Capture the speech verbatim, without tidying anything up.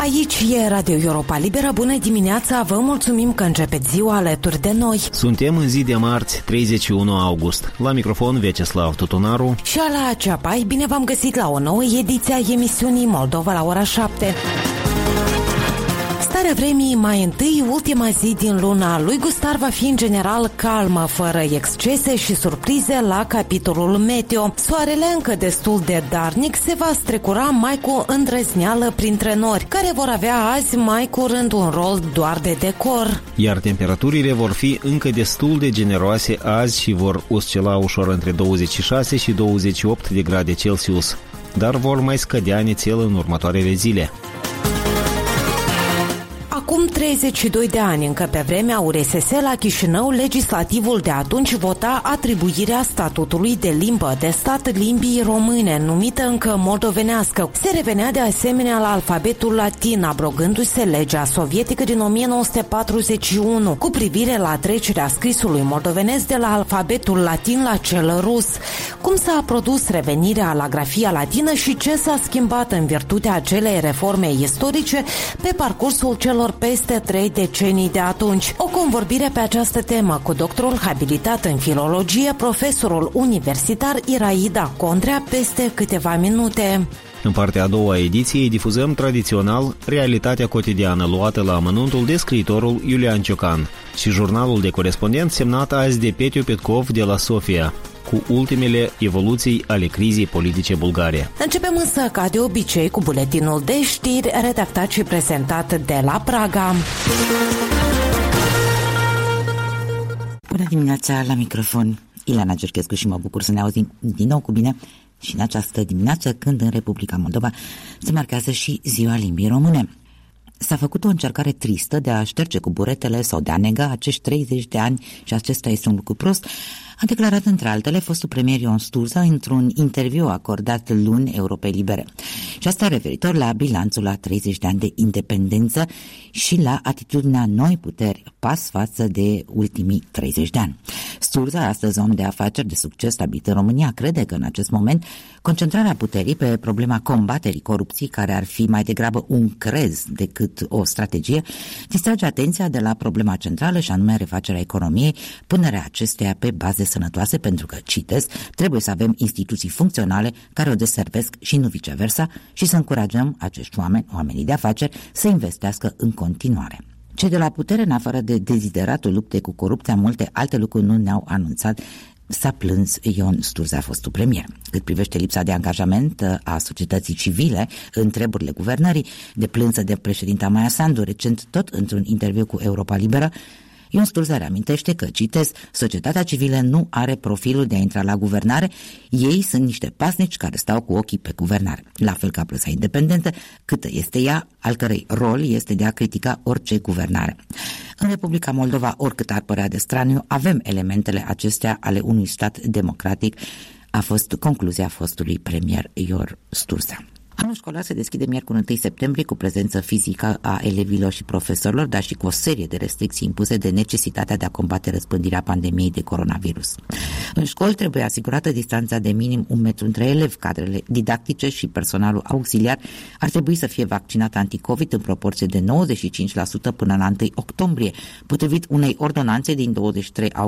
Aici e Radio Europa Liberă. Bună dimineața, vă mulțumim că începeți ziua alături de noi. Suntem în zi de marți, treizeci și unu august. La microfon Vyacheslav Tutunaru și Ala Ceapai. Bine v-am găsit la o nouă ediție a emisiunii Moldova la ora șapte. Starea vremii mai întâi, ultima zi din luna lui Gustar va fi în general calmă, fără excese și surprize la capitolul meteo. Soarele încă destul de darnic se va strecura mai cu îndrăzneală printre nori, care vor avea azi mai curând un rol doar de decor. Iar temperaturile vor fi încă destul de generoase azi și vor oscila ușor între douăzeci și șase și douăzeci și opt de grade Celsius, dar vor mai scădea nițel în următoarele zile. Acum treizeci și doi de ani, încă pe vremea U R S S la Chișinău, legislativul de atunci vota atribuirea statutului de limbă de stat limbii române, numită încă moldovenească. Se revenea de asemenea la alfabetul latin, abrogându-se legea sovietică din o mie nouă sute patruzeci și unu cu privire la trecerea scrisului moldovenesc de la alfabetul latin la cel rus. Cum s-a produs revenirea la grafia latină și ce s-a schimbat în virtutea acelei reforme istorice pe parcursul celor peste trei decenii de atunci. O convorbire pe această temă cu doctorul habilitat în filologie, profesorul universitar Iraida Condrea, peste câteva minute. În partea a doua a ediției difuzăm tradițional realitatea cotidiană luată la amănuntul de scriitorul Iulian Ciocan și jurnalul de corespondent semnat azi de Petiu Petkov de la Sofia, cu ultimele evoluții ale crizei politice bulgare. Începem însă, ca de obicei, cu buletinul de știri redactat și prezentat de la Praga. Bună dimineața, la microfon Ileana Cerchescu și mă bucur să ne auzim din nou cu bine și în această dimineață, când în Republica Moldova se marchează și Ziua Limbii Române. S-a făcut o încercare tristă de a șterge cu buretele sau de a nega acești treizeci de ani și acesta este un lucru prost, a declarat între altele fostul premier Ion Sturza într-un interviu acordat luni Europei Libere. Și asta referitor la bilanțul la treizeci de ani de independență și la atitudinea noi puteri pas față de ultimii treizeci de ani. Sturza, astăzi om de afaceri de succes stabilit în România, crede că în acest moment concentrarea puterii pe problema combaterii corupției, care ar fi mai degrabă un crez decât o strategie, distrage atenția de la problema centrală și anume refacerea economiei, punerea acesteia pe baze sănătoase, pentru că, citez, trebuie să avem instituții funcționale care o deservesc și nu viceversa și să încurajăm acești oameni, oamenii de afaceri, să investească în continuare. Cei de la putere, în afară de dezideratul luptei cu corupția, multe alte lucruri nu ne-au anunțat, s-a plâns Ion Sturza, fostul premier. Cât privește lipsa de angajament a societății civile în treburile guvernării, deplânsă de președinta Maia Sandu, recent tot într-un interviu cu Europa Liberă, Ion Sturza reamintește că, citez, societatea civilă nu are profilul de a intra la guvernare, ei sunt niște pasnici care stau cu ochii pe guvernare. La fel ca presa independentă, câtă este ea, al cărei rol este de a critica orice guvernare. În Republica Moldova, oricât ar părea de straniu, avem elementele acestea ale unui stat democratic, a fost concluzia fostului premier Ion Sturza. Anul școlar se deschide miercuri întâi septembrie cu prezență fizică a elevilor și profesorilor, dar și cu o serie de restricții impuse de necesitatea de a combate răspândirea pandemiei de coronavirus. În școli trebuie asigurată distanța de minim un metru între elevi, cadrele didactice și personalul auxiliar ar trebui să fie vaccinat anticovid în proporție de nouăzeci și cinci la sută până la întâi octombrie, potrivit unei ordonanțe din douăzeci și trei august